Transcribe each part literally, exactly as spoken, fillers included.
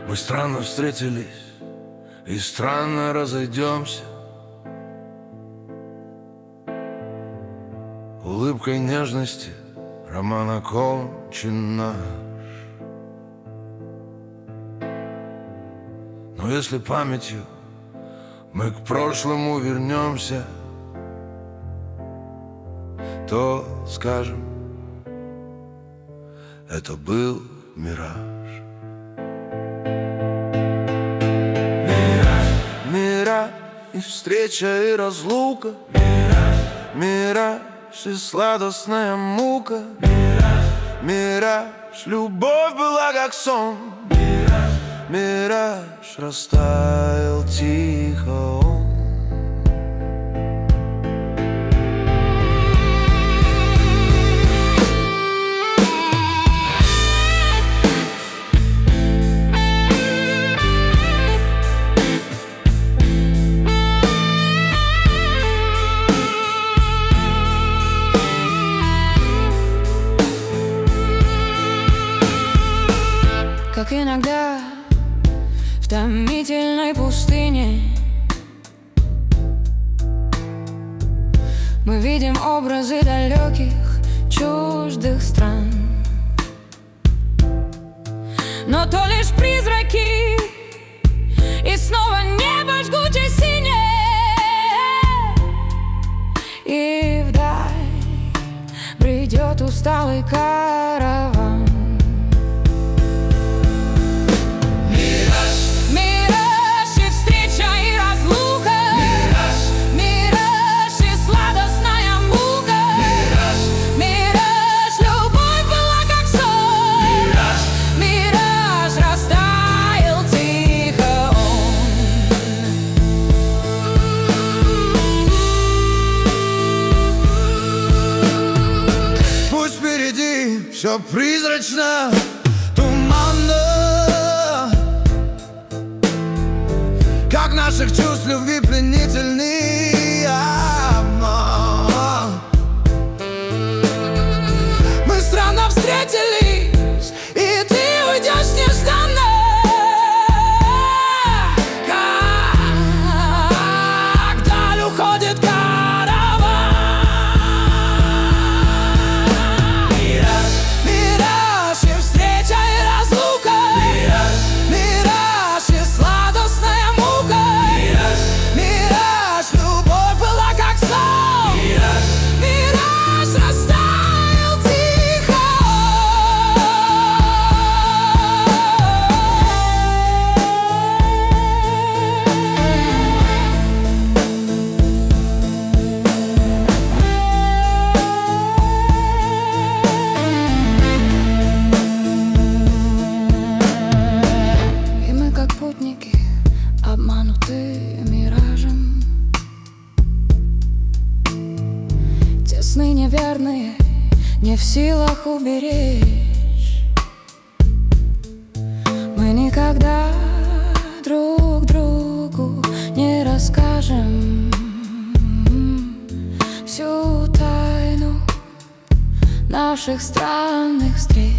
Мы странно встретились и странно разойдемся. Улыбкой нежности роман окончен наш. Но если памятью мы к прошлому вернемся, то скажем, это был мираж. Мираж, мираж и встреча, и разлука. Мираж, мираж и сладостная мука. Мираж, мираж, любовь была как сон. Мираж, мираж, растаял тихо он. Как иногда в томительной пустыне мы видим образы далеких, чуждых стран, но то лишь призраки, и снова небо жгуче синее, и вдаль бредет усталый караван. Все призрачно, туманно, как наших чувств любви пленительный обман. Мы странно встретились, и ты уйдешь нежданно, как даль уходит караван. Обмануты миражем, те сны неверные не в силах уберечь. Мы никогда друг другу не расскажем всю тайну наших странных встреч.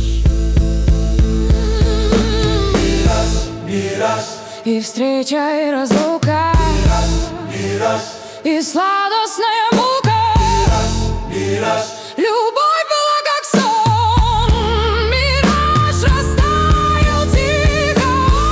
Мираж, мираж, и встреча, и разлука, мираж, мираж, и сладостная мука. Мираж, мираж, любовь была как сон. Мираж растаял тихо.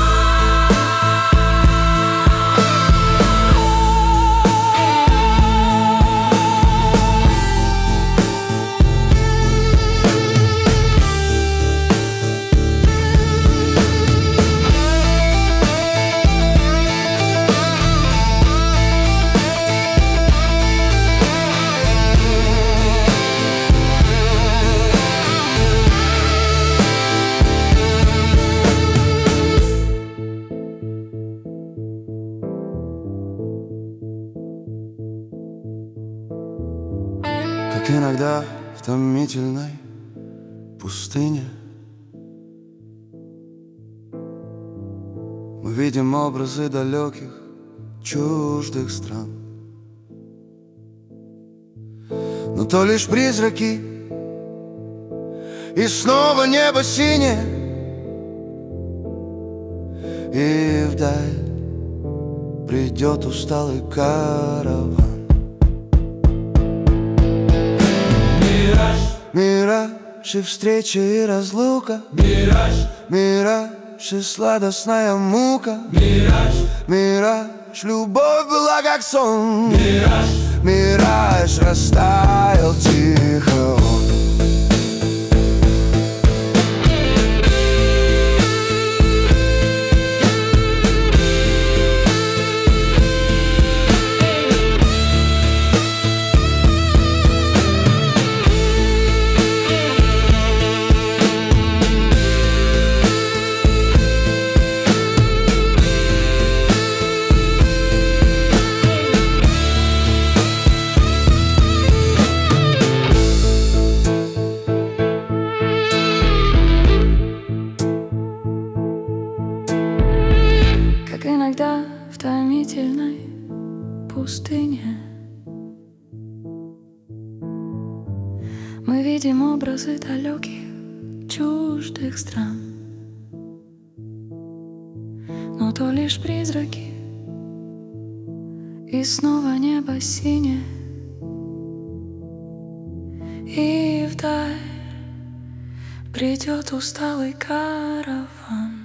Как иногда в томительной пустыне мы видим образы далеких, чуждых стран, но то лишь призраки, и снова небо синее, И вдаль придет усталый караван. Мираж, Мираж и встреча и разлука, мираж, мираж и сладостная мука, мираж, мираж, любовь была как сон, мираж, мираж растаял тихо он. Как иногда в томительной пустыне мы видим образы далеких, чуждых стран, но то лишь призраки, и снова небо синее, и вдаль придет усталый караван.